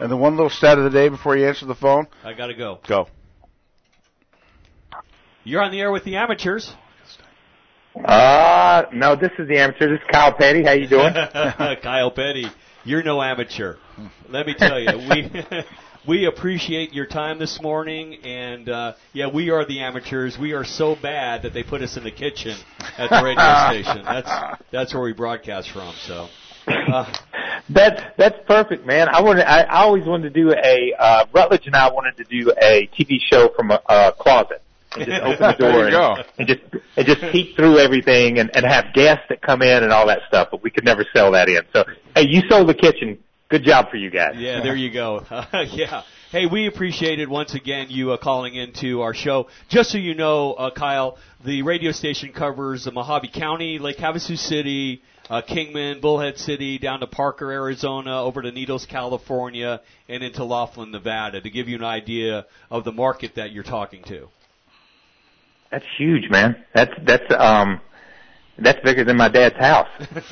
And the one little stat of the day before you answer the phone. I got to go. Go. You're on the air with the amateurs. No, this is the amateur. This is Kyle Petty. How you doing? Kyle Petty, you're no amateur. Let me tell you, we appreciate your time this morning, and we are the amateurs. We are so bad that they put us in the kitchen at the radio station. That's where we broadcast from. So. That's perfect, man. I always wanted to do Rutledge and I wanted to do a TV show from a closet. And just open the door and just peek through everything and have guests that come in and all that stuff, but we could never sell that in. So, hey, you sold the kitchen. Good job for you guys. Yeah, there you go. Yeah. Hey, we appreciated once again you calling into our show. Just so you know, Kyle, the radio station covers Mojave County, Lake Havasu City, Kingman, Bullhead City, down to Parker, Arizona, over to Needles, California, and into Laughlin, Nevada, to give you an idea of the market that you're talking to. That's huge, man. That's bigger than my dad's house.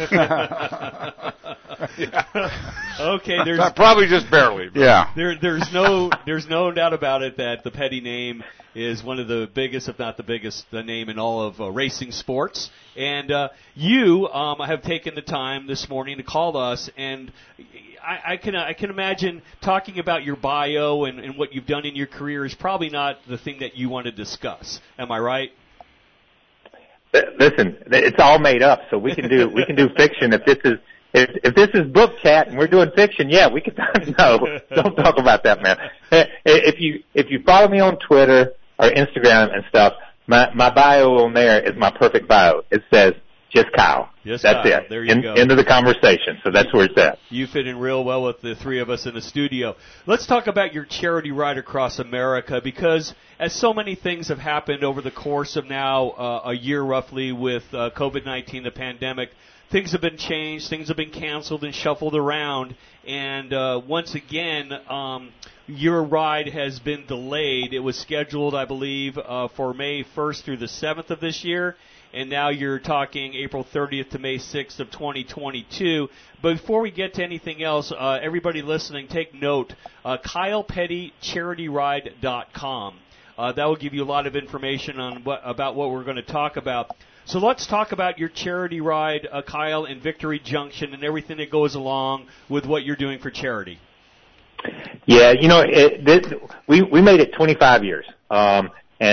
Okay, there's probably just barely. But. Yeah. There's no doubt about it that the Petty name is one of the biggest, if not the biggest, name in all of racing sports. And you have taken the time this morning to call us, and I can imagine talking about your bio and what you've done in your career is probably not the thing that you want to discuss. Am I right? Listen, it's all made up, so we can do fiction. If this is book chat and we're doing fiction, yeah, we can. No, don't talk about that, man. If you follow me on Twitter or Instagram and stuff, my bio on there is my perfect bio. It says just Kyle. That's Kyle. it. There you go. End of the conversation. So that's where it's at. You fit in real well with the three of us in the studio. Let's talk about your charity ride across America, because as so many things have happened over the course of now a year roughly with COVID-19, the pandemic, things have been changed, things have been canceled and shuffled around, and once again, your ride has been delayed. It was scheduled, I believe, for May 1st through the 7th of this year, and now you're talking April 30th to May 6th of 2022. But before we get to anything else, everybody listening, take note, KylePettyCharityRide.com. That will give you a lot of information on about what we're going to talk about. So let's talk about your charity ride, Kyle, in Victory Junction and everything that goes along with what you're doing for charity. Yeah, we made it 25 years, and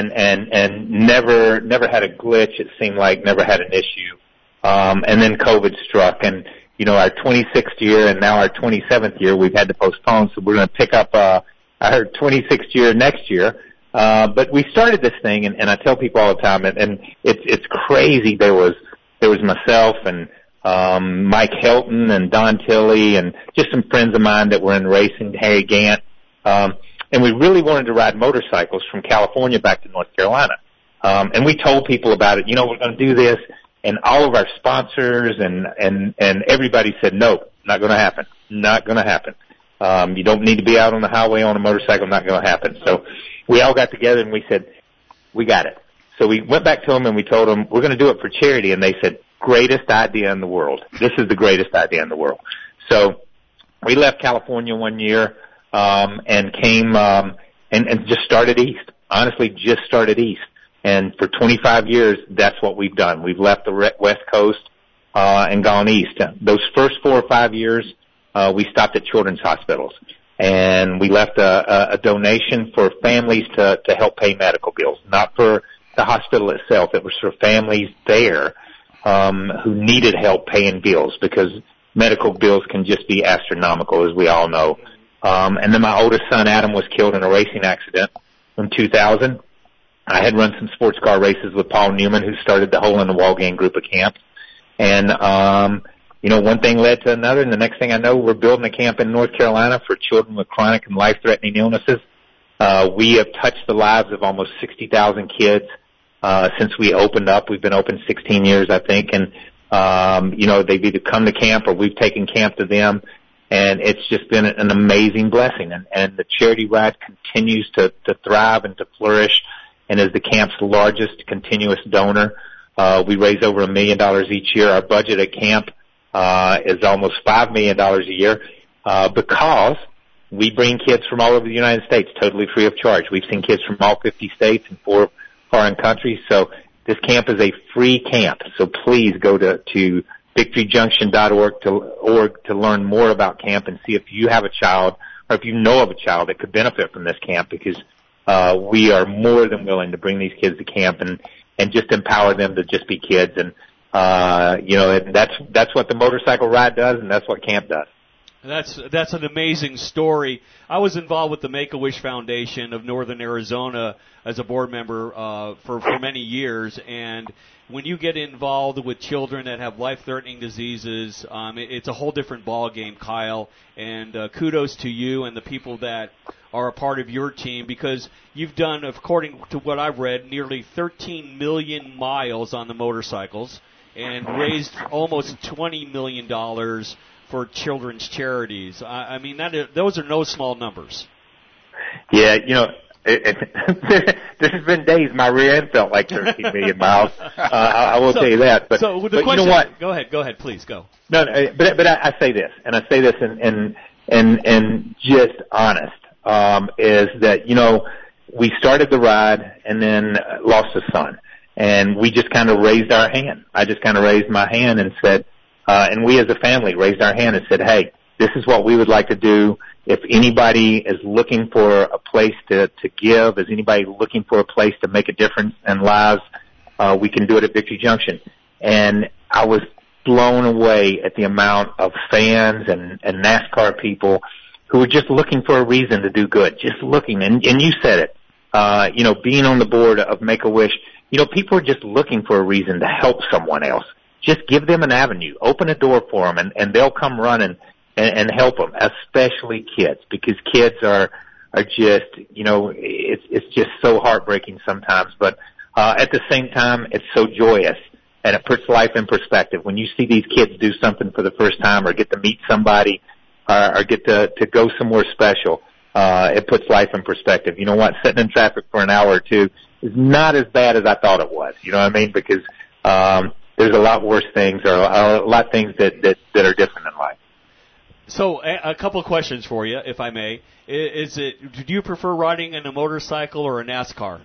never had a glitch. It seemed like never had an issue, and then COVID struck, and our 26th year and now our 27th year we've had to postpone. So we're going to pick up our 26th year next year. But we started this thing, and I tell people all the time, and it's crazy. There was myself and Mike Helton and Don Tilley and just some friends of mine that were in racing, Harry Gant, and we really wanted to ride motorcycles from California back to North Carolina. And we told people about it, we're going to do this, and all of our sponsors and everybody said, no, not going to happen. Not going to happen. You don't need to be out on the highway on a motorcycle, not going to happen. So we all got together and we said, we got it. So we went back to them and we told them, we're going to do it for charity. And they said, greatest idea in the world. This is the greatest idea in the world. So we left California one year, and came, and just started east. Honestly, just started east. And for 25 years, that's what we've done. We've left the West Coast, and gone east. Those first 4 or 5 years, we stopped at children's hospitals. And we left a donation for families to help pay medical bills, not for the hospital itself. It was for families there who needed help paying bills, because medical bills can just be astronomical, as we all know. And then my oldest son, Adam, was killed in a racing accident in 2000. I had run some sports car races with Paul Newman, who started the Hole in the Wall gang group of camps. And one thing led to another, and the next thing I know, we're building a camp in North Carolina for children with chronic and life-threatening illnesses. We have touched the lives of almost 60,000 kids since we opened up. We've been open 16 years, I think, and they've either come to camp or we've taken camp to them, and it's just been an amazing blessing. And the charity ride continues to thrive and to flourish, and is the camp's largest continuous donor. We raise over $1 million each year. Our budget at camp is almost $5 million a year, because We bring kids from all over the United States totally free of charge. We've seen kids from all 50 states and 4 foreign countries. So this camp is a free camp. So please go to victoryjunction.org to learn more about camp and see if you have a child or if you know of a child that could benefit from this camp, because we are more than willing to bring these kids to camp and just empower them to just be kids. And that's what the motorcycle ride does, and that's what camp does. That's an amazing story. I was involved with the Make-A-Wish Foundation of Northern Arizona as a board member for many years, and when you get involved with children that have life-threatening diseases, it's a whole different ballgame, Kyle. And kudos to you and the people that are a part of your team, because you've done, according to what I've read, nearly 13 million miles on the motorcycles and raised almost $20 million for children's charities. I mean, those are no small numbers. Yeah, this has been days my rear end felt like 13 million miles. I will tell you that. But the question, you know what? Go ahead, please go. No, but I say this, and I say this and just honest, is that, we started the ride and then lost a son. And we just kind of raised our hand. I just kind of raised my hand and said, and we as a family raised our hand and said, hey, this is what we would like to do. If anybody is looking for a place to give, is anybody looking for a place to make a difference in lives, we can do it at Victory Junction. And I was blown away at the amount of fans and NASCAR people who were just looking for a reason to do good, just looking. And you said it, being on the board of Make-A-Wish, people are just looking for a reason to help someone else. Just give them an avenue, open a door for them, and they'll come running and help them, especially kids, because kids are just, it's just so heartbreaking sometimes. But at the same time, it's so joyous, and it puts life in perspective. When you see these kids do something for the first time or get to meet somebody or get to go somewhere special, it puts life in perspective. You know what? Sitting in traffic for an hour or two is not as bad as I thought it was. You know what I mean? Because there's a lot worse things, or a lot of things that are different in life. So a couple of questions for you, if I may. Do you prefer riding in a motorcycle or a NASCAR?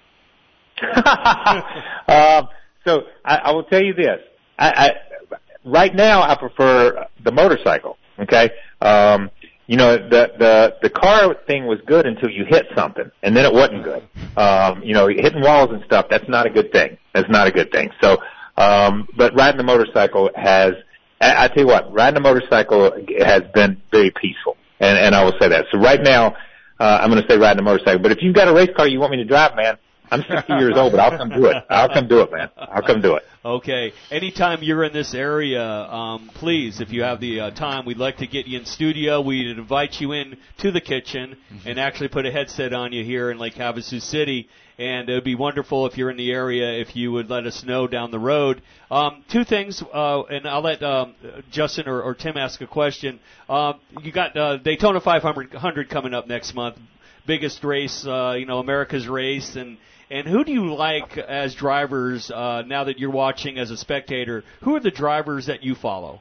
So I will tell you this. Right now I prefer the motorcycle. Okay. The car thing was good until you hit something, and then it wasn't good. Hitting walls and stuff, that's not a good thing. That's not a good thing. So, but riding the motorcycle I tell you what, riding a motorcycle has been very peaceful. And I will say that. So right now, I'm going to say riding a motorcycle. But if you've got a race car you want me to drive, man, I'm 60 years old, but I'll come do it. I'll come do it, man. I'll come do it. Okay. Anytime you're in this area, please, if you have the time, we'd like to get you in studio. We'd invite you in to the kitchen and actually put a headset on you here in Lake Havasu City. And it would be wonderful if you're in the area, if you would let us know down the road. Two things, and I'll let Justin or Tim ask a question. You got Daytona 500 coming up next month. Biggest race, America's race. And who do you like as drivers now that you're watching as a spectator? Who are the drivers that you follow?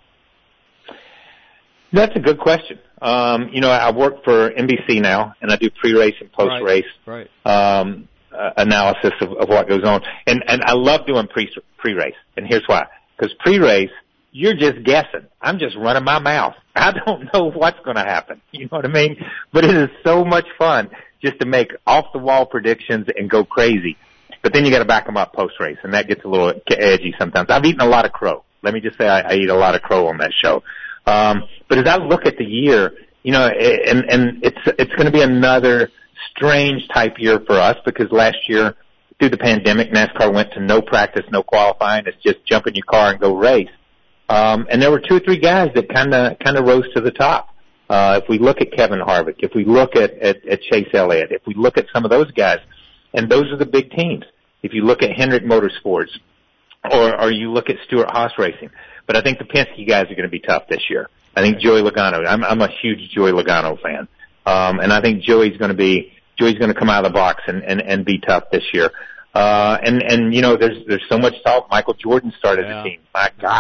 That's a good question. I work for NBC now, and I do pre-race and post-race. Right. Analysis of what goes on. And I love doing pre-race. And here's why. Because pre-race, you're just guessing. I'm just running my mouth. I don't know what's going to happen. You know what I mean? But it is so much fun just to make off-the-wall predictions and go crazy. But then you got to back them up post-race, and that gets a little edgy sometimes. I've eaten a lot of crow. Let me just say I eat a lot of crow on that show. But as I look at the year, and it's going to be another strange type year for us, because last year, through the pandemic, NASCAR went to no practice, no qualifying. It's just jump in your car and go race. And there were 2 or 3 guys that kind of rose to the top. If we look at Kevin Harvick, if we look at Chase Elliott, if we look at some of those guys, and those are the big teams. If you look at Hendrick Motorsports, or you look at Stewart-Haas Racing. But I think the Penske guys are going to be tough this year. I think Joey Logano, I'm a huge Joey Logano fan. And I think Joey's going to come out of the box and be tough this year. And there's so much talk. Michael Jordan started the team. My gosh.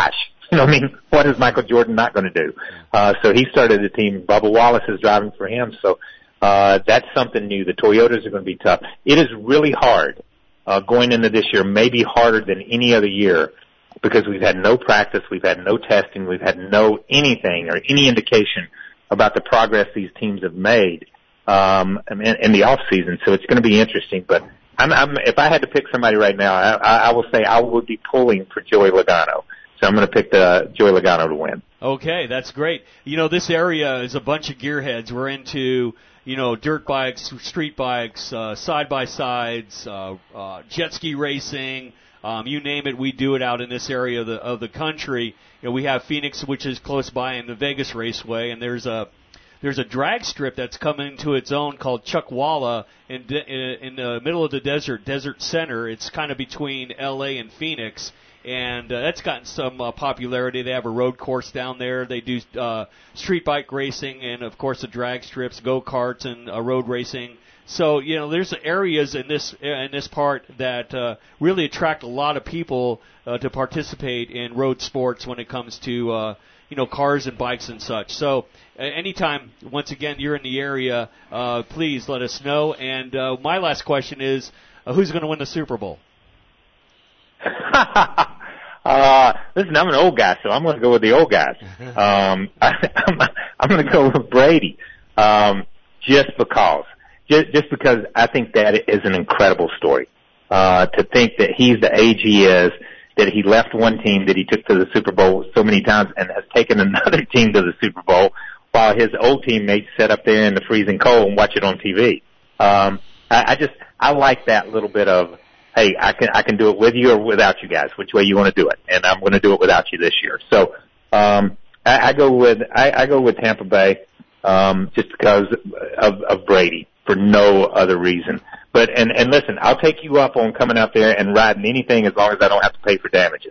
You know what I mean? What is Michael Jordan not going to do? So he started the team. Bubba Wallace is driving for him. So that's something new. The Toyotas are going to be tough. It is really hard going into this year, maybe harder than any other year, because we've had no practice, we've had no testing, we've had no anything or any indication about the progress these teams have made in the off season. So it's going to be interesting. But if I had to pick somebody right now, I will say I would be pulling for Joey Logano. So I'm going to pick Joey Logano to win. Okay, that's great. You know, this area is a bunch of gearheads. We're into, you know, dirt bikes, street bikes, side-by-sides, jet ski racing. You name it, we do it out in this area of the country. You know, we have Phoenix, which is close by, in the Vegas Raceway, and there's a drag strip that's coming to its own called Chuckwalla in the middle of the desert center. It's kind of between L.A. and Phoenix, and that's gotten some popularity. They have a road course down there. They do street bike racing and, of course, the drag strips, go-karts, and road racing. So, you know, there's areas in this part that really attract a lot of people to participate in road sports when it comes to you know, cars and bikes and such. So anytime, once again, you're in the area, please let us know. And my last question is, who's going to win the Super Bowl? Listen, I'm an old guy, so I'm going to go with the old guys. I'm going to go with Brady, just because I think that is an incredible story. To think that he's the age he is, that he left one team that he took to the Super Bowl so many times and has taken another team to the Super Bowl while his old teammates sit up there in the freezing cold and watch it on TV. I like that little bit of, hey, I can do it with you or without you guys, which way you want to do it, and I'm going to do it without you this year. So I go with Tampa Bay just because of Brady, for no other reason. But and listen, I'll take you up on coming out there and riding anything as long as I don't have to pay for damages.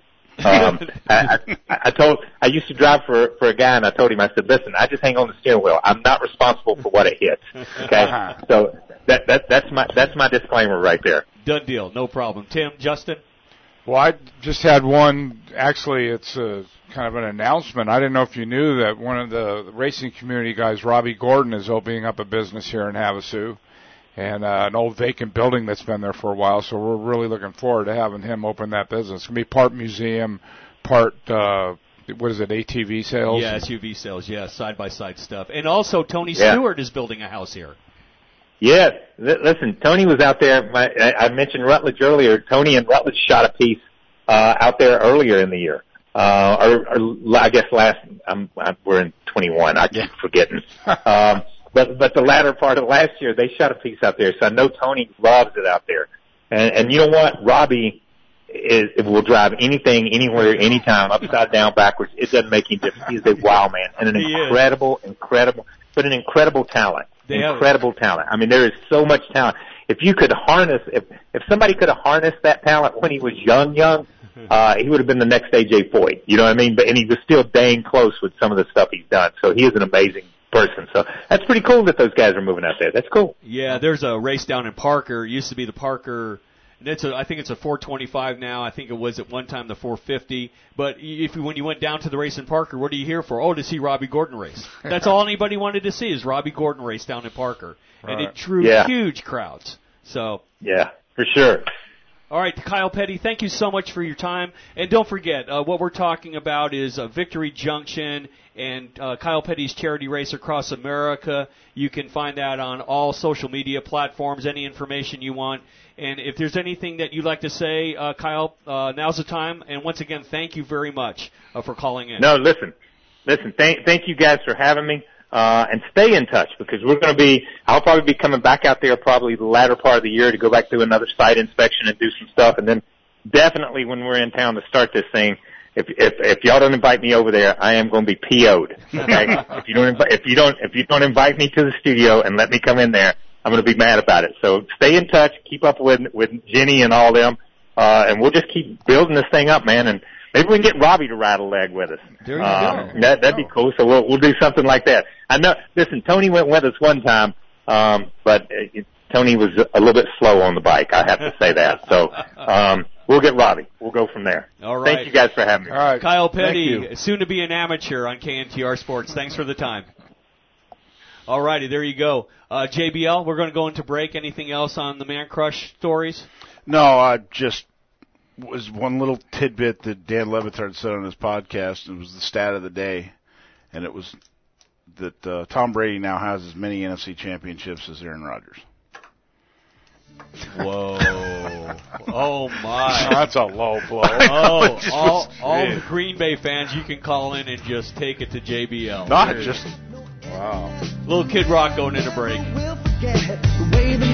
I used to drive for a guy, and I told him, I said, listen, I just hang on the steering wheel. I'm not responsible for what it hits. Okay, so that's my disclaimer right there. Done deal, no problem. Tim, Justin. Well, I just had one. Actually, it's kind of an announcement. I didn't know if you knew that one of the racing community guys, Robbie Gordon, is opening up a business here in Havasu. And an old vacant building that's been there for a while, so we're really looking forward to having him open that business. It's going to be part museum, part, what is it, ATV sales? Yeah, SUV sales, yeah, side-by-side stuff. And also Tony Stewart is building a house here. Yes. Listen, Tony was out there. I mentioned Rutledge earlier. Tony and Rutledge shot a piece out there earlier in the year. Or I guess we're in 21. I keep forgetting. But the latter part of last year, they shot a piece out there. So I know Tony loves it out there. And you know what? Robbie will drive anything, anywhere, anytime, upside down, backwards. It doesn't make any difference. He's a wild man and an incredible talent. Incredible talent. I mean, there is so much talent. If you could harness, if somebody could have harnessed that talent when he was young, he would have been the next AJ Foyt. You know what I mean? And he was still dang close with some of the stuff he's done. So he is an amazing person. So that's pretty cool that those guys are moving out there. That's cool. Yeah, there's a race down in Parker. It used to be the Parker. I think it's a 425 now. I think it was at one time the 450. But when you went down to the race in Parker, what are you here for? Oh, to see Robbie Gordon race. That's all anybody wanted to see is Robbie Gordon race down in Parker. Right. And it drew huge crowds. So yeah, for sure. All right, Kyle Petty, thank you so much for your time. And don't forget, what we're talking about is Victory Junction and Kyle Petty's charity race across America. You can find that on all social media platforms, any information you want. And if there's anything that you'd like to say, Kyle, now's the time. And once again, thank you very much for calling in. No, listen. Thank you guys for having me. And stay in touch because I'll probably be coming back out there probably the latter part of the year to go back through another site inspection and do some stuff. And then definitely when we're in town to start this thing, if y'all don't invite me over there, I am going to be PO'd. Okay? If you don't invite me to the studio and let me come in there, I'm going to be mad about it. So stay in touch, keep up with Jenny and all them, and we'll just keep building this thing up, man. And maybe we can get Robbie to ride a leg with us. There you go. That'd be cool. So we'll do something like that. I know. Listen, Tony went with us one time, but Tony was a little bit slow on the bike. I have to say that. So we'll get Robbie. We'll go from there. All right. Thank you guys for having me. All right. Kyle Petty, soon to be an amateur on KNTR Sports. Thanks for the time. All righty, there you go. JBL, we're going to go into break. Anything else on the Man Crush stories? No, I just was one little tidbit that Dan Levitard said on his podcast. It was the stat of the day, and it was that Tom Brady now has as many NFC championships as Aaron Rodgers. Whoa. Oh, my. That's a low blow. Oh, all the Green Bay fans, you can call in and just take it to JBL. Not just... Wow. Little Kid Rock going into break.